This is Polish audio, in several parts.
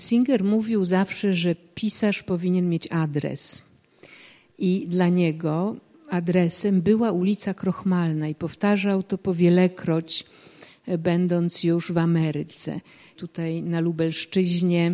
Singer mówił zawsze, że pisarz powinien mieć adres. I dla niego adresem była ulica Krochmalna i powtarzał to powielekroć, będąc już w Ameryce. Tutaj na Lubelszczyźnie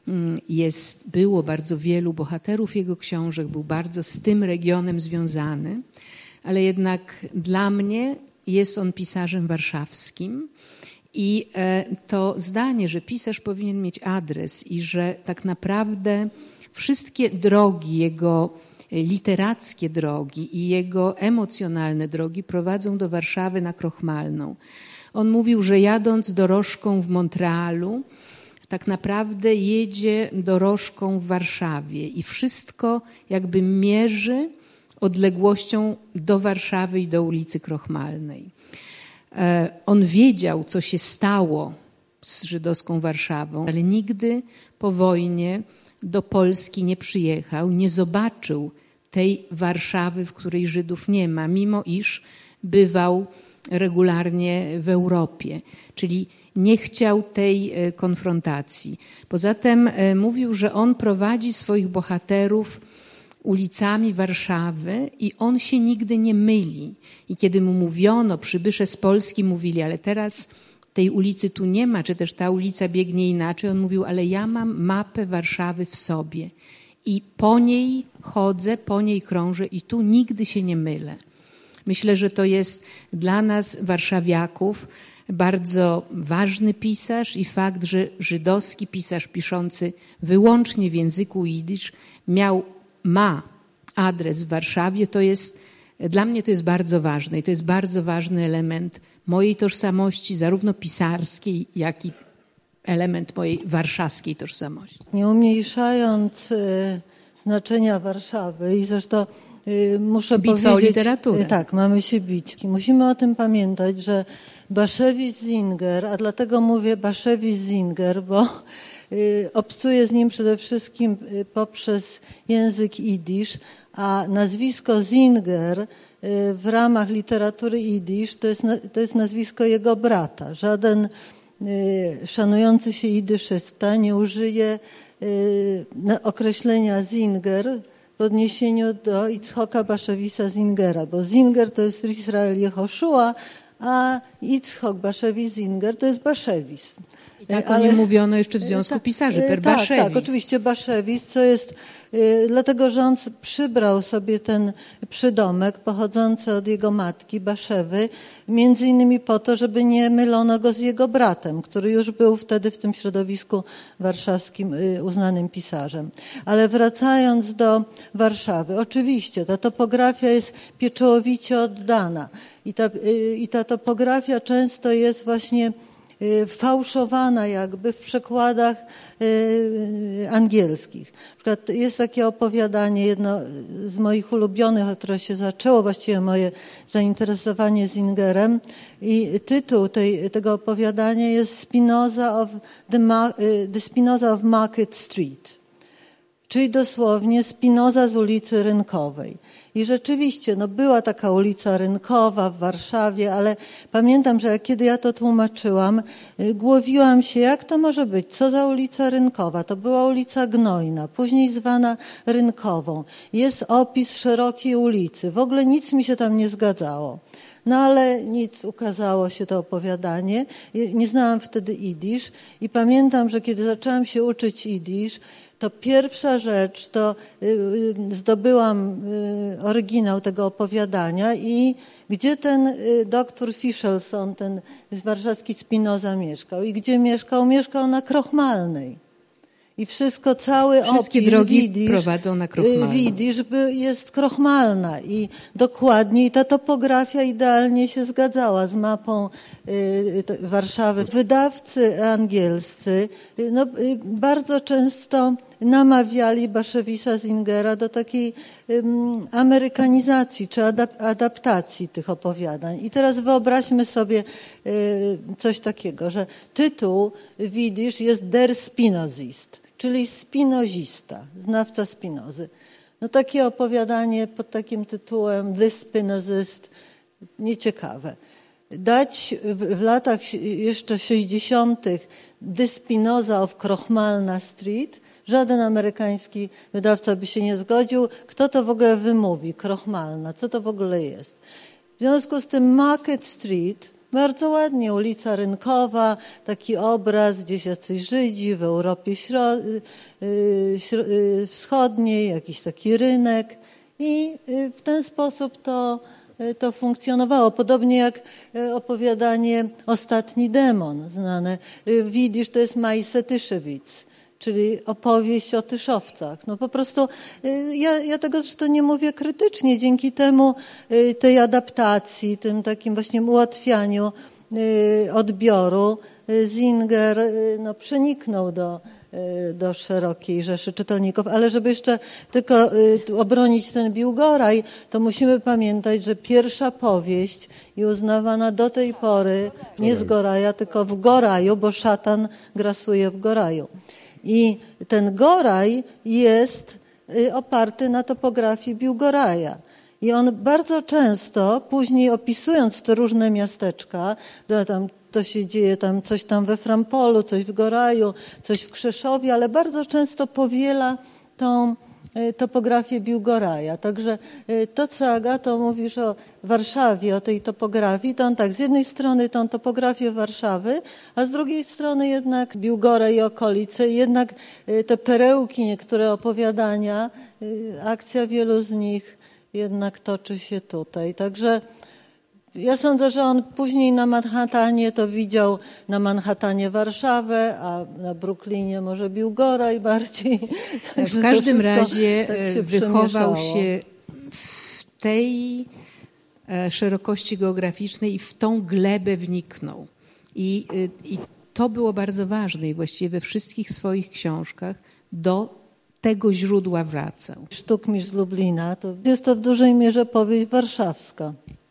było bardzo wielu bohaterów jego książek, był bardzo z tym regionem związany, ale jednak dla mnie jest on pisarzem warszawskim. I to zdanie, że pisarz powinien mieć adres i że tak naprawdę wszystkie drogi, jego literackie drogi i jego emocjonalne drogi prowadzą do Warszawy na Krochmalną. On mówił, że jadąc dorożką w Montrealu, tak naprawdę jedzie dorożką w Warszawie i wszystko jakby mierzy odległością do Warszawy i do ulicy Krochmalnej. On wiedział, co się stało z żydowską Warszawą, ale nigdy po wojnie do Polski nie przyjechał, nie zobaczył tej Warszawy, w której Żydów nie ma, mimo iż bywał regularnie w Europie. Czyli nie chciał tej konfrontacji. Poza tym mówił, że on prowadzi swoich bohaterów ulicami Warszawy i on się nigdy nie myli. I kiedy mu mówiono, przybysze z Polski mówili, ale teraz tej ulicy tu nie ma, czy też ta ulica biegnie inaczej, on mówił, ale ja mam mapę Warszawy w sobie i po niej chodzę, po niej krążę i tu nigdy się nie mylę. Myślę, że to jest dla nas warszawiaków bardzo ważny pisarz i fakt, że żydowski pisarz piszący wyłącznie w języku jidysz ma adres w Warszawie, dla mnie to jest bardzo ważne i to jest bardzo ważny element mojej tożsamości, zarówno pisarskiej, jak i element mojej warszawskiej tożsamości. Nie umniejszając znaczenia Warszawy i zresztą muszę Bitwa powiedzieć... o literaturę. Tak, mamy się bić. Musimy o tym pamiętać, że Baszewicz-Singer, a dlatego mówię Baszewicz-Singer, bo obcuję z nim przede wszystkim poprzez język jidysz, a nazwisko Singer w ramach literatury jidysz to jest nazwisko jego brata. Żaden szanujący się jidyszysta nie użyje określenia Singer w odniesieniu do Yitzhoka Baszewisa Singera, bo Singer to jest Israel Jehoszua, a Yitzhok Baszewis Singer to jest Baszewis. I tak o nim mówiono jeszcze w Związku Pisarzy, Baszewis. Tak, oczywiście Baszewis, co jest, dlatego że on przybrał sobie ten przydomek pochodzący od jego matki, Baszewy, między innymi po to, żeby nie mylono go z jego bratem, który już był wtedy w tym środowisku warszawskim uznanym pisarzem. Ale wracając do Warszawy, oczywiście ta topografia jest pieczołowicie oddana i ta topografia często jest właśnie fałszowana jakby w przekładach angielskich. Na przykład jest takie opowiadanie, jedno z moich ulubionych, od którego się zaczęło właściwie moje zainteresowanie Singerem i tytuł tego opowiadania jest The Spinoza of Market Street, czyli dosłownie Spinoza z ulicy Rynkowej. I rzeczywiście, była taka ulica Rynkowa w Warszawie, ale pamiętam, że kiedy ja to tłumaczyłam, głowiłam się, jak to może być, co za ulica Rynkowa. To była ulica Gnojna, później zwana Rynkową. Jest opis szerokiej ulicy. W ogóle nic mi się tam nie zgadzało. No ale nic, ukazało się to opowiadanie. Nie znałam wtedy jidysz i pamiętam, że kiedy zaczęłam się uczyć jidysz, to pierwsza rzecz, to zdobyłam oryginał tego opowiadania i gdzie ten doktor Fischelson, ten warszawski Spinoza mieszkał i gdzie mieszkał? Mieszkał na Krochmalnej. I Wszystkie drogi prowadzą na Krochmalną. Jidysz jest krochmalna i dokładnie ta topografia idealnie się zgadzała z mapą Warszawy. Wydawcy angielscy bardzo często namawiali Baszewisa Singera do takiej amerykanizacji czy adaptacji tych opowiadań. I teraz wyobraźmy sobie coś takiego, że tytuł w jidysz jest Der Spinozist, czyli spinozista, znawca Spinozy. Takie opowiadanie pod takim tytułem The Spinozist, nieciekawe. dać w latach jeszcze 60. The Spinoza of Krochmalna Street. Żaden amerykański wydawca by się nie zgodził. Kto to w ogóle wymówi? Krochmalna. Co to w ogóle jest? W związku z tym Market Street, bardzo ładnie, ulica Rynkowa, taki obraz, gdzieś jacyś Żydzi w Europie Wschodniej, jakiś taki rynek i w ten sposób to funkcjonowało. Podobnie jak opowiadanie Ostatni demon, znane. Widzisz, to jest Majse Tyszewicz, czyli opowieść o tyszowcach. No po prostu ja tego zresztą nie mówię krytycznie. Dzięki temu tej adaptacji, tym takim właśnie ułatwianiu odbioru Singer przeniknął do szerokiej rzeszy czytelników. Ale żeby jeszcze tylko obronić ten Biłgoraj, to musimy pamiętać, że pierwsza powieść i uznawana do tej pory nie z Goraja, tylko w Goraju, bo szatan grasuje w Goraju. I ten Goraj jest oparty na topografii Biłgoraja. I on bardzo często, później opisując te różne miasteczka, tam to się dzieje coś tam we Frampolu, coś w Goraju, coś w Krzeszowie, ale bardzo często powiela tą topografię Biłgoraja. Także to, co Agato mówisz o Warszawie, o tej topografii, to on tak, z jednej strony tą topografię Warszawy, a z drugiej strony jednak Biłgoraj i okolice, jednak te perełki, niektóre opowiadania, akcja wielu z nich jednak toczy się tutaj. Także ja sądzę, że on później na Manhattanie to widział na Manhattanie Warszawę, a na Brooklynie może Biłgoraj bardziej. W każdym razie wychował się w tej szerokości geograficznej i w tą glebę wniknął. I to było bardzo ważne i właściwie we wszystkich swoich książkach do tego źródła wracał. Sztukmistrz z Lublina to jest to w dużej mierze powieść warszawska.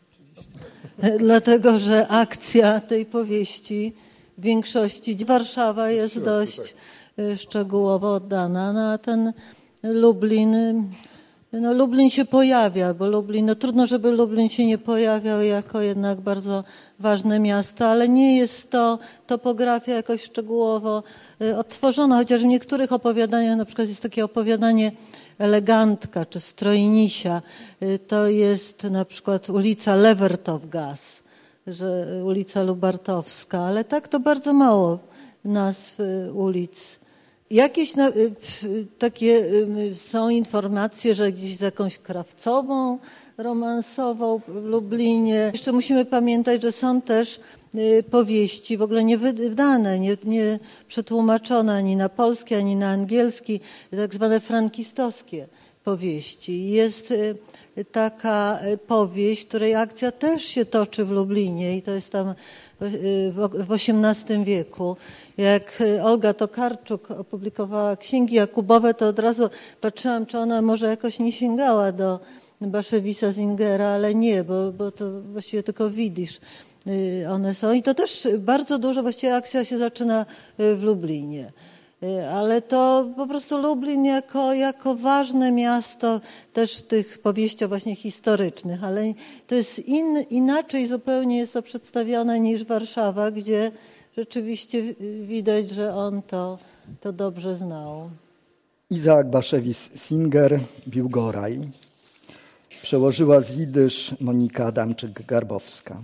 Dlatego, że akcja tej powieści w większości Warszawa jest dość szczegółowo oddana, a ten Lublin, Lublin się pojawia, bo Lublin, trudno, żeby Lublin się nie pojawiał jako jednak bardzo ważne miasto, ale nie jest to topografia jakoś szczegółowo odtworzona, chociaż w niektórych opowiadaniach, na przykład jest takie opowiadanie Elegantka czy Strojnisia, to jest na przykład ulica Lewertowgas, że ulica Lubartowska, ale tak to bardzo mało nazw ulic. Jakieś takie są informacje, że gdzieś z jakąś Krawcową romansową w Lublinie. Jeszcze musimy pamiętać, że są też powieści w ogóle nie wydane, nie przetłumaczone ani na polski, ani na angielski, tak zwane frankistowskie powieści. Jest taka powieść, której akcja też się toczy w Lublinie i to jest tam w XVIII wieku. Jak Olga Tokarczuk opublikowała Księgi Jakubowe, to od razu patrzyłam, czy ona może jakoś nie sięgała do Baszewisa Singera, ale nie, bo to właściwie tylko widzisz. One są i to też bardzo dużo, właściwie akcja się zaczyna w Lublinie. Ale to po prostu Lublin jako ważne miasto też w tych powieściach właśnie historycznych, ale to jest inaczej zupełnie jest to przedstawione niż Warszawa, gdzie rzeczywiście widać, że on to dobrze znał. Izaak Baszewicz Singer, Biłgoraj. Przełożyła z jidysz Monika Adamczyk-Garbowska.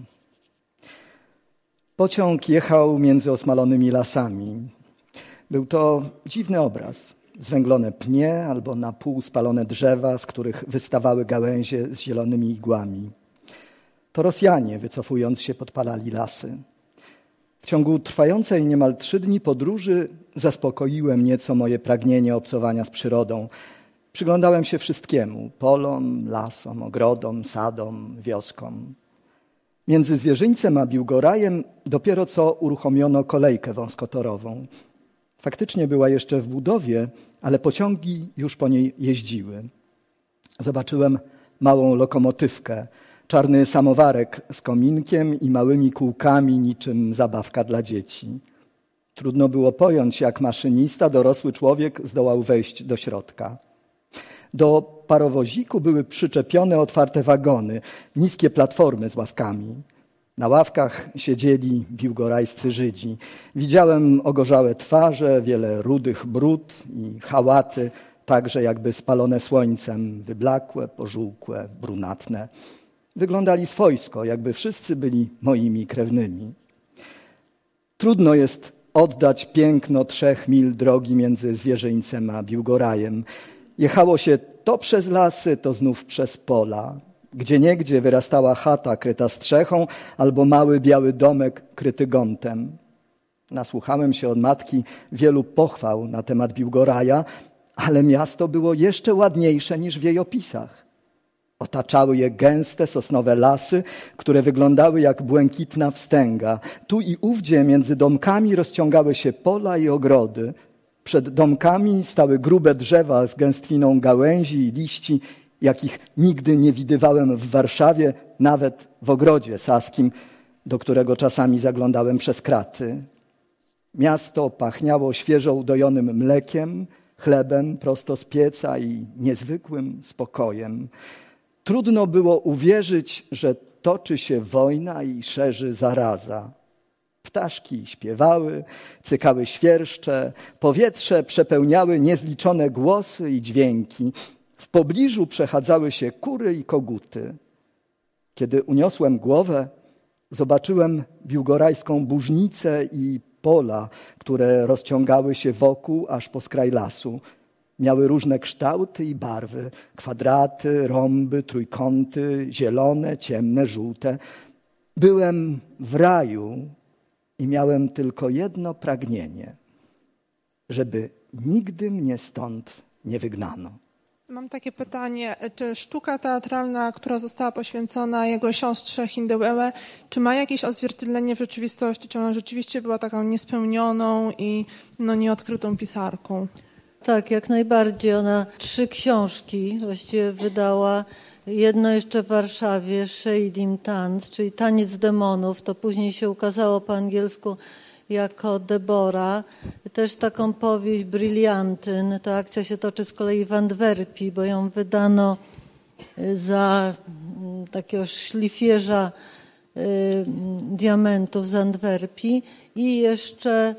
Pociąg jechał między osmalonymi lasami. Był to dziwny obraz. Zwęglone pnie albo na pół spalone drzewa, z których wystawały gałęzie z zielonymi igłami. To Rosjanie, wycofując się, podpalali lasy. W ciągu trwającej niemal 3 dni podróży zaspokoiłem nieco moje pragnienie obcowania z przyrodą. Przyglądałem się wszystkiemu: polom, lasom, ogrodom, sadom, wioskom. Między Zwierzyńcem a Biłgorajem dopiero co uruchomiono kolejkę wąskotorową. Faktycznie była jeszcze w budowie, ale pociągi już po niej jeździły. Zobaczyłem małą lokomotywkę, czarny samowarek z kominkiem i małymi kółkami niczym zabawka dla dzieci. Trudno było pojąć, jak maszynista, dorosły człowiek, zdołał wejść do środka. Do parowoziku były przyczepione otwarte wagony, niskie platformy z ławkami. Na ławkach siedzieli biłgorajscy Żydzi. Widziałem ogorzałe twarze, wiele rudych brud i hałaty, także jakby spalone słońcem, wyblakłe, pożółkłe, brunatne. Wyglądali swojsko, jakby wszyscy byli moimi krewnymi. Trudno jest oddać piękno 3 mil drogi między Zwierzyńcem a Biłgorajem. Jechało się to przez lasy, to znów przez pola. Gdzieniegdzie wyrastała chata kryta strzechą albo mały biały domek kryty gątem. Nasłuchałem się od matki wielu pochwał na temat Biłgoraja, ale miasto było jeszcze ładniejsze niż w jej opisach. Otaczały je gęste sosnowe lasy, które wyglądały jak błękitna wstęga. Tu i ówdzie między domkami rozciągały się pola i ogrody. Przed domkami stały grube drzewa z gęstwiną gałęzi i liści, jakich nigdy nie widywałem w Warszawie, nawet w ogrodzie saskim, do którego czasami zaglądałem przez kraty. Miasto pachniało świeżo udojonym mlekiem, chlebem prosto z pieca i niezwykłym spokojem. Trudno było uwierzyć, że toczy się wojna i szerzy zaraza. Ptaszki śpiewały, cykały świerszcze, powietrze przepełniały niezliczone głosy i dźwięki. W pobliżu przechadzały się kury i koguty. Kiedy uniosłem głowę, zobaczyłem biłgorajską burznicę i pola, które rozciągały się wokół aż po skraj lasu. Miały różne kształty i barwy, kwadraty, rąby, trójkąty, zielone, ciemne, żółte. Byłem w raju i miałem tylko jedno pragnienie, żeby nigdy mnie stąd nie wygnano. Mam takie pytanie, czy sztuka teatralna, która została poświęcona jego siostrze Hindewełę, czy ma jakieś odzwierciedlenie w rzeczywistości? Czy ona rzeczywiście była taką niespełnioną i nieodkrytą pisarką? Tak, jak najbardziej. Ona 3 książki właściwie wydała. Jedno jeszcze w Warszawie, Sheidim Tanz, czyli Taniec demonów. To później się ukazało po angielsku jako Debora. Też taką powieść Briliantyn. Ta akcja się toczy z kolei w Antwerpii, bo ją wydano za takiego szlifierza diamentów z Antwerpii i jeszcze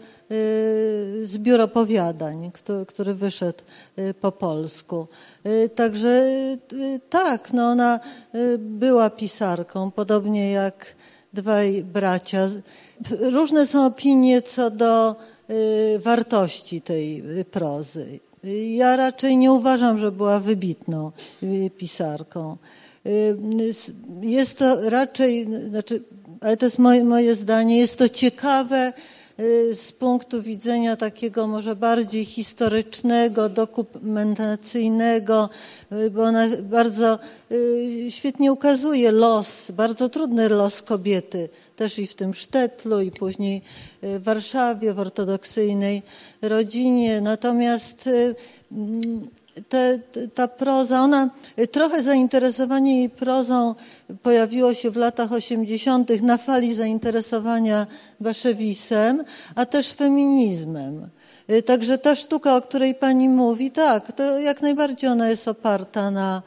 zbiór opowiadań, który wyszedł po polsku. Także tak, ona była pisarką, podobnie jak 2 bracia. Różne są opinie co do wartości tej prozy. Ja raczej nie uważam, że była wybitną pisarką. Jest to raczej, ale to jest moje zdanie, jest to ciekawe z punktu widzenia takiego może bardziej historycznego, dokumentacyjnego, bo ona bardzo świetnie ukazuje los, bardzo trudny los kobiety, też i w tym Sztetlu, i później w Warszawie, w ortodoksyjnej rodzinie. Natomiast ta proza, trochę zainteresowanie jej prozą pojawiło się w latach 80. na fali zainteresowania baszewisem, a też feminizmem. Także ta sztuka, o której pani mówi, tak, to jak najbardziej ona jest oparta na...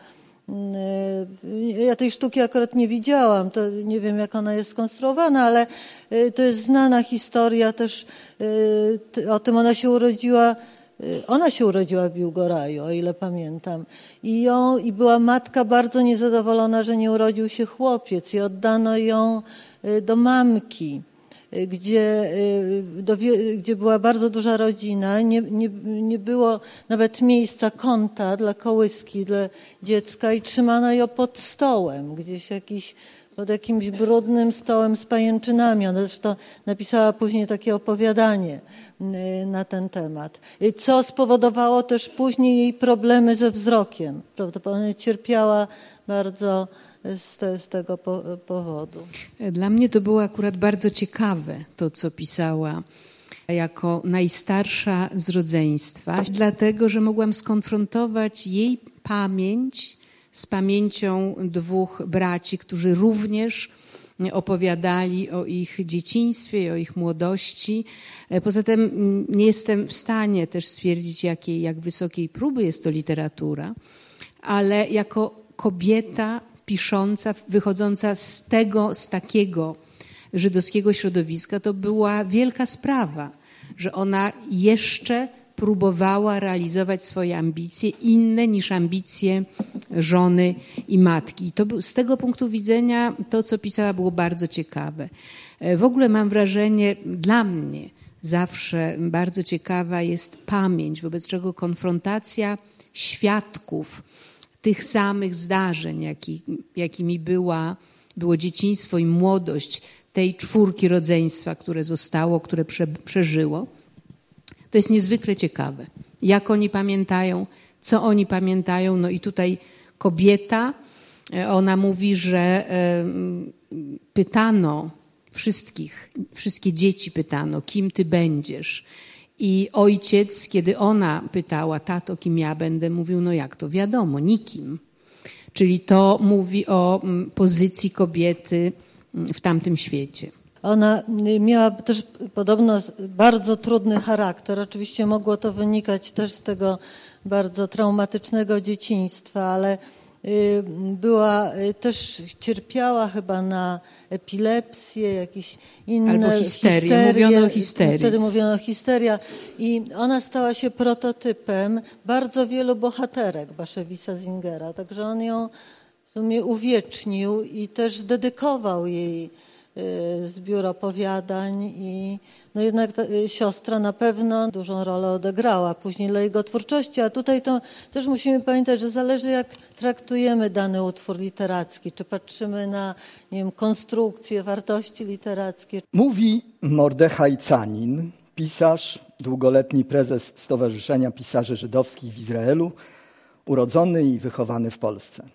Ja tej sztuki akurat nie widziałam, to nie wiem, jak ona jest skonstruowana, ale to jest znana historia też o tym. Ona się urodziła w Biłgoraju, o ile pamiętam. I była matka bardzo niezadowolona, że nie urodził się chłopiec i oddano ją do mamki, gdzie była bardzo duża rodzina. Nie było nawet miejsca, kąta dla kołyski dla dziecka i trzymano ją pod stołem, pod jakimś brudnym stołem z pajęczynami. Ona zresztą napisała później takie opowiadanie na ten temat, co spowodowało też później jej problemy ze wzrokiem. Prawdopodobnie cierpiała bardzo z tego powodu. Dla mnie to było akurat bardzo ciekawe, to co pisała jako najstarsza z rodzeństwa, dlatego że mogłam skonfrontować jej pamięć z pamięcią 2 braci, którzy również opowiadali o ich dzieciństwie i o ich młodości. Poza tym nie jestem w stanie też stwierdzić, jak wysokiej próby jest to literatura, ale jako kobieta pisząca, wychodząca z takiego żydowskiego środowiska, to była wielka sprawa, że ona jeszcze próbowała realizować swoje ambicje, inne niż ambicje żony i matki. I to z tego punktu widzenia to, co pisała, było bardzo ciekawe. W ogóle mam wrażenie, dla mnie zawsze bardzo ciekawa jest pamięć, wobec czego konfrontacja świadków tych samych zdarzeń, jakimi było dzieciństwo i młodość tej czwórki rodzeństwa, które przeżyło. To jest niezwykle ciekawe. Jak oni pamiętają, co oni pamiętają. No i tutaj kobieta, ona mówi, że pytano wszystkie dzieci pytano, kim ty będziesz. I ojciec, kiedy ona pytała, tato, kim ja będę, mówił, no jak to wiadomo, nikim. Czyli to mówi o pozycji kobiety w tamtym świecie. Ona miała też podobno bardzo trudny charakter. Oczywiście mogło to wynikać też z tego bardzo traumatycznego dzieciństwa, ale cierpiała chyba na epilepsję, jakieś inne albo histerię. Mówiono o histerii. Wtedy mówiono histeria. I ona stała się prototypem bardzo wielu bohaterek Baszewisa Singera. Także on ją w sumie uwiecznił i też dedykował jej zbiór opowiadań i no jednak siostra na pewno dużą rolę odegrała później dla jego twórczości, a tutaj to też musimy pamiętać, że zależy jak traktujemy dany utwór literacki, czy patrzymy na, nie wiem, konstrukcję, wartości literackie. Mówi Mordechaj Canin, pisarz, długoletni prezes Stowarzyszenia Pisarzy Żydowskich w Izraelu, urodzony i wychowany w Polsce.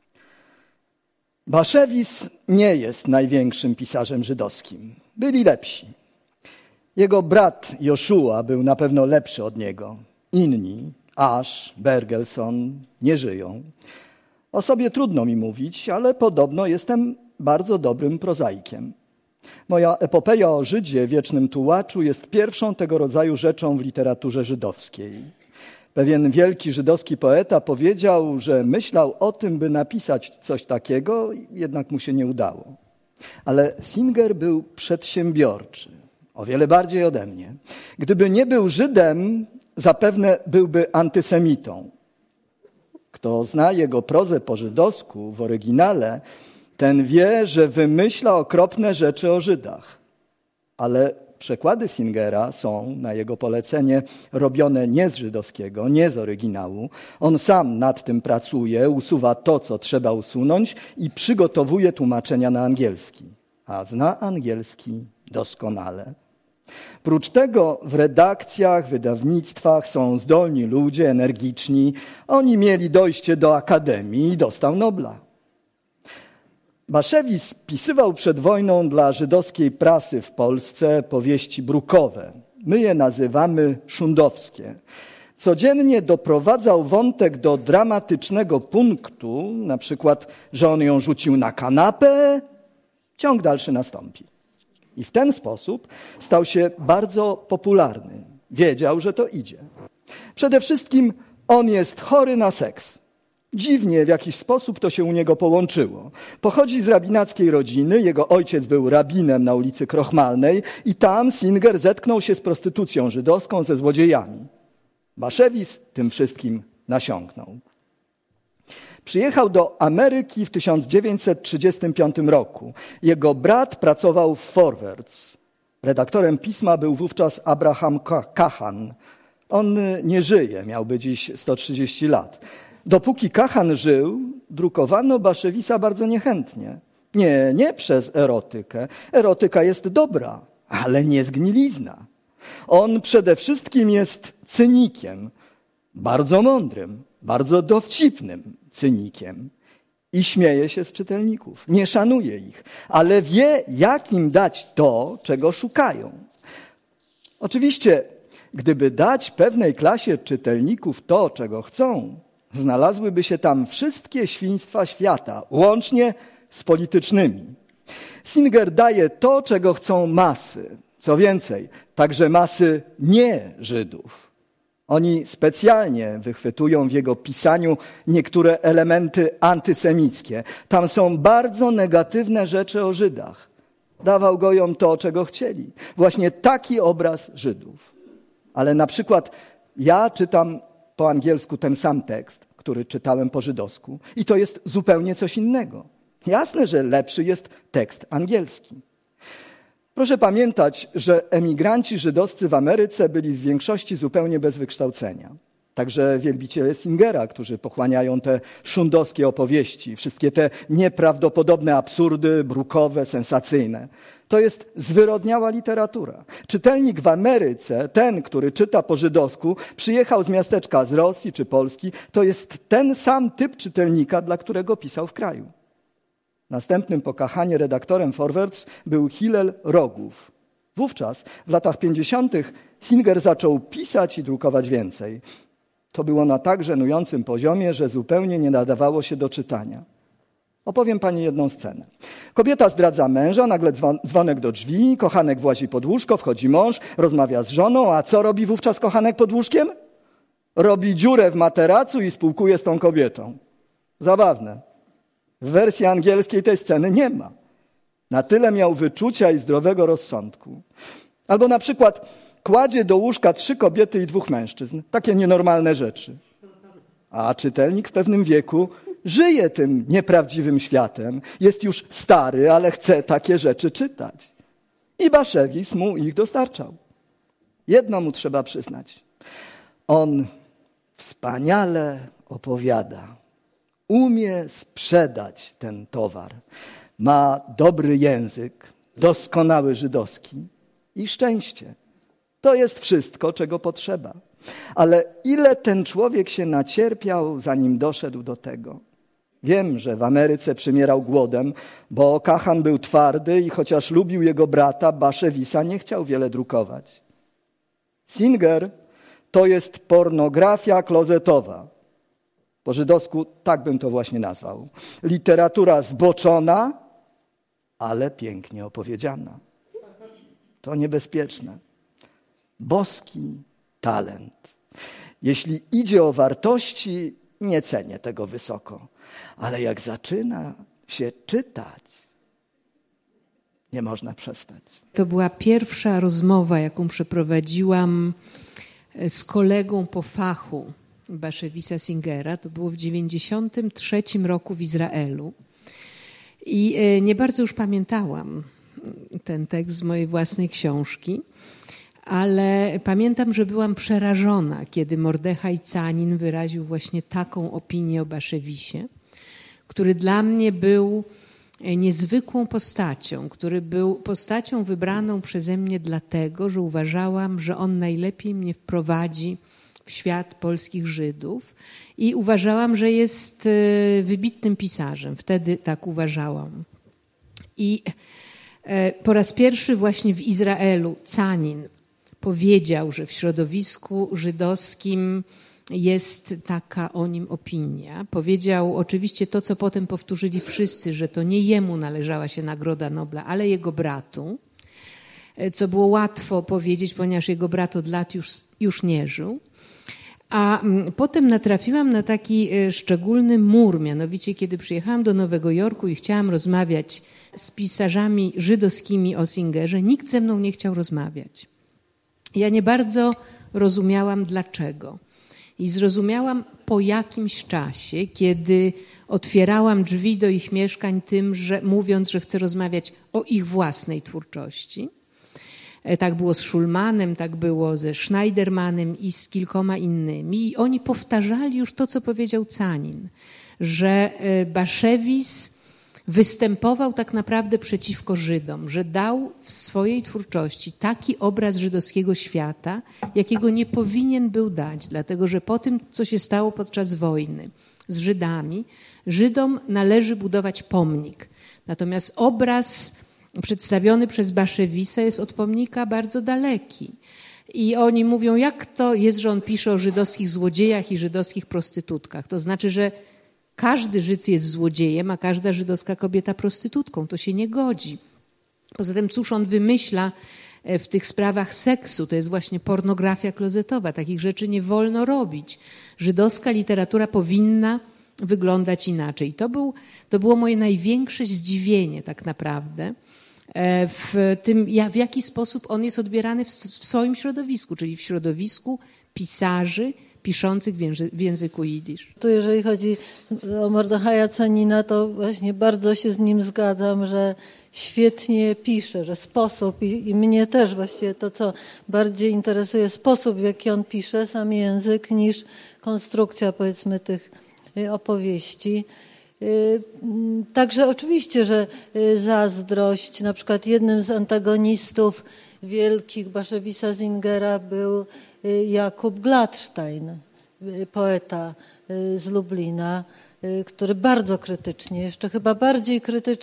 Baszewis nie jest największym pisarzem żydowskim. Byli lepsi. Jego brat Joszua był na pewno lepszy od niego. Inni, Asz, Bergelson, nie żyją. O sobie trudno mi mówić, ale podobno jestem bardzo dobrym prozaikiem. Moja epopeja o Żydzie, wiecznym tułaczu, jest pierwszą tego rodzaju rzeczą w literaturze żydowskiej. Pewien wielki żydowski poeta powiedział, że myślał o tym, by napisać coś takiego, jednak mu się nie udało. Ale Singer był przedsiębiorczy, o wiele bardziej ode mnie. Gdyby nie był Żydem, zapewne byłby antysemitą. Kto zna jego prozę po żydowsku w oryginale, ten wie, że wymyśla okropne rzeczy o Żydach. Ale przekłady Singera są, na jego polecenie, robione nie z żydowskiego, nie z oryginału. On sam nad tym pracuje, usuwa to, co trzeba usunąć i przygotowuje tłumaczenia na angielski. A zna angielski doskonale. Prócz tego w redakcjach, wydawnictwach są zdolni ludzie, energiczni. Oni mieli dojście do akademii i dostał Nobla. Baszewis spisywał przed wojną dla żydowskiej prasy w Polsce powieści brukowe. My je nazywamy szundowskie. Codziennie doprowadzał wątek do dramatycznego punktu, na przykład, że on ją rzucił na kanapę, ciąg dalszy nastąpi. I w ten sposób stał się bardzo popularny. Wiedział, że to idzie. Przede wszystkim on jest chory na seks. Dziwnie w jakiś sposób to się u niego połączyło. Pochodzi z rabinackiej rodziny, jego ojciec był rabinem na ulicy Krochmalnej i tam Singer zetknął się z prostytucją żydowską, ze złodziejami. Baszewis tym wszystkim nasiąknął. Przyjechał do Ameryki w 1935 roku. Jego brat pracował w Forwards. Redaktorem pisma był wówczas Abraham Kachan. On nie żyje, miałby dziś 130 lat. Dopóki Kachan żył, drukowano Baszewisa bardzo niechętnie. Nie przez erotykę. Erotyka jest dobra, ale nie zgnilizna. On przede wszystkim jest cynikiem, bardzo mądrym, bardzo dowcipnym cynikiem i śmieje się z czytelników. Nie szanuje ich, ale wie, jak im dać to, czego szukają. Oczywiście, gdyby dać pewnej klasie czytelników to, czego chcą, znalazłyby się tam wszystkie świństwa świata, łącznie z politycznymi. Singer daje to, czego chcą masy. Co więcej, także masy nie Żydów. Oni specjalnie wychwytują w jego pisaniu niektóre elementy antysemickie. Tam są bardzo negatywne rzeczy o Żydach. dawał gojom to, czego chcieli. Właśnie taki obraz Żydów. Ale na przykład ja czytam po angielsku ten sam tekst, który czytałem po żydowsku i to jest zupełnie coś innego. Jasne, że lepszy jest tekst angielski. Proszę pamiętać, że emigranci żydowscy w Ameryce byli w większości zupełnie bez wykształcenia. Także wielbiciele Singera, którzy pochłaniają te szundowskie opowieści, wszystkie te nieprawdopodobne absurdy, brukowe, sensacyjne. To jest zwyrodniała literatura. Czytelnik w Ameryce, ten, który czyta po żydowsku, przyjechał z miasteczka z Rosji czy Polski, to jest ten sam typ czytelnika, dla którego pisał w kraju. Następnym po Kahanie redaktorem Forwards był Hillel Rogów. Wówczas, w latach 50. Singer zaczął pisać i drukować więcej. To było na tak żenującym poziomie, że zupełnie nie nadawało się do czytania. Opowiem pani jedną scenę. Kobieta zdradza męża, nagle dzwonek do drzwi, kochanek włazi pod łóżko, wchodzi mąż, rozmawia z żoną, a co robi wówczas kochanek pod łóżkiem? Robi dziurę w materacu i spółkuje z tą kobietą. Zabawne. W wersji angielskiej tej sceny nie ma. Na tyle miał wyczucia i zdrowego rozsądku. Albo na przykład kładzie do łóżka 3 kobiety i 2 mężczyzn. Takie nienormalne rzeczy. A czytelnik w pewnym wieku żyje tym nieprawdziwym światem. Jest już stary, ale chce takie rzeczy czytać. I Baszewis mu ich dostarczał. Jedno mu trzeba przyznać. On wspaniale opowiada. Umie sprzedać ten towar. Ma dobry język, doskonały żydowski i szczęście. To jest wszystko, czego potrzeba. Ale ile ten człowiek się nacierpiał, zanim doszedł do tego? Wiem, że w Ameryce przymierał głodem, bo Kahan był twardy i chociaż lubił jego brata, Baszewisa nie chciał wiele drukować. Singer to jest pornografia klozetowa. Po żydowsku tak bym to właśnie nazwał. Literatura zboczona, ale pięknie opowiedziana. To niebezpieczne. Boski talent. Jeśli idzie o wartości, nie cenię tego wysoko. Ale jak zaczyna się czytać, nie można przestać. To była pierwsza rozmowa, jaką przeprowadziłam z kolegą po fachu Baszewisa Singera. To było w 1993 roku w Izraelu. I nie bardzo już pamiętałam ten tekst z mojej własnej książki, ale pamiętam, że byłam przerażona, kiedy Mordechaj Canin wyraził właśnie taką opinię o Baszewisie, który dla mnie był niezwykłą postacią, który był postacią wybraną przeze mnie dlatego, że uważałam, że on najlepiej mnie wprowadzi w świat polskich Żydów i uważałam, że jest wybitnym pisarzem. Wtedy tak uważałam. I po raz pierwszy właśnie w Izraelu Canin powiedział, że w środowisku żydowskim jest taka o nim opinia. Powiedział oczywiście to, co potem powtórzyli wszyscy, że to nie jemu należała się Nagroda Nobla, ale jego bratu, co było łatwo powiedzieć, ponieważ jego brat od lat już nie żył. A potem natrafiłam na taki szczególny mur, mianowicie kiedy przyjechałam do Nowego Jorku i chciałam rozmawiać z pisarzami żydowskimi o Singerze, nikt ze mną nie chciał rozmawiać. Ja nie bardzo rozumiałam dlaczego. I zrozumiałam po jakimś czasie, kiedy otwierałam drzwi do ich mieszkań tym, że mówiąc, że chcę rozmawiać o ich własnej twórczości. Tak było z Schulmanem, tak było ze Schneidermanem i z kilkoma innymi. I oni powtarzali już to, co powiedział Canin, że Baszewis występował tak naprawdę przeciwko Żydom, że dał w swojej twórczości taki obraz żydowskiego świata, jakiego nie powinien był dać, dlatego że po tym, co się stało podczas wojny z Żydami, Żydom należy budować pomnik. Natomiast obraz przedstawiony przez Baszewisa jest od pomnika bardzo daleki. I oni mówią, jak to jest, że on pisze o żydowskich złodziejach i żydowskich prostytutkach. To znaczy, że każdy Żyd jest złodziejem, a każda żydowska kobieta prostytutką. To się nie godzi. Poza tym, cóż on wymyśla w tych sprawach seksu? To jest właśnie pornografia klozetowa. Takich rzeczy nie wolno robić. Żydowska literatura powinna wyglądać inaczej. To było moje największe zdziwienie tak naprawdę, w tym, w jaki sposób on jest odbierany w swoim środowisku, czyli w środowisku pisarzy piszących w języku jidysz. Tu jeżeli chodzi o Mordechaja Canina, to właśnie bardzo się z nim zgadzam, że świetnie pisze, że sposób i mnie też właściwie to, co bardziej interesuje, sposób, w jaki on pisze, sam język, niż konstrukcja, powiedzmy, tych opowieści. Także oczywiście, że zazdrość, na przykład jednym z antagonistów wielkich Baszewisa Zingera był Jakub Gladstein, poeta z Lublina, który bardzo krytycznie, jeszcze chyba bardziej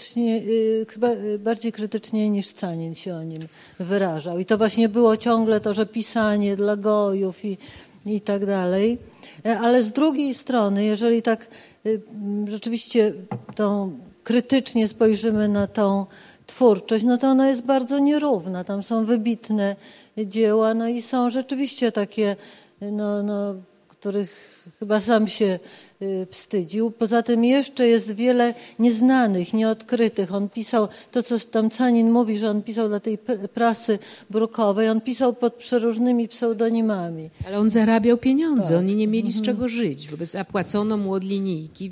krytycznie niż Canin się o nim wyrażał. I to właśnie było ciągle to, że pisanie dla gojów i tak dalej. Ale z drugiej strony, jeżeli tak rzeczywiście krytycznie spojrzymy na tą twórczość, no to ona jest bardzo nierówna. Tam są wybitne dzieła, no i są rzeczywiście takie, których chyba sam się wstydził. Poza tym jeszcze jest wiele nieznanych, nieodkrytych. On pisał, to co tam Canin mówi, że on pisał dla tej prasy brukowej, on pisał pod przeróżnymi pseudonimami. Ale on zarabiał pieniądze, oni nie mieli z czego żyć. Wobec zapłacono mu od linijki.